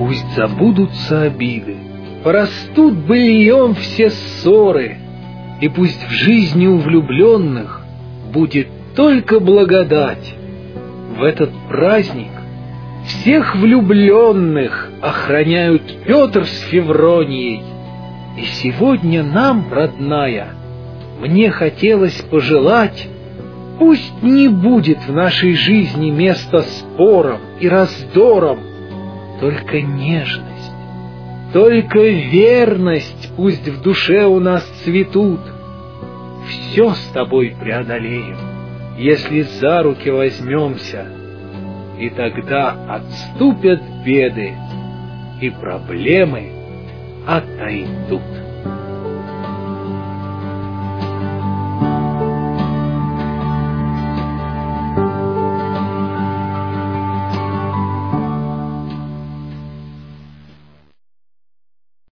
Пусть забудутся обиды, порастут быльем все ссоры, и пусть в жизни у влюбленных будет только благодать. В этот праздник всех влюбленных охраняют Петр с Февронией. И сегодня нам, родная, мне хотелось пожелать, пусть не будет в нашей жизни места спорам и раздорам, только нежность, только верность пусть в душе у нас цветут. Все с тобой преодолеем, если за руки возьмемся, и тогда отступят беды, и проблемы отойдут.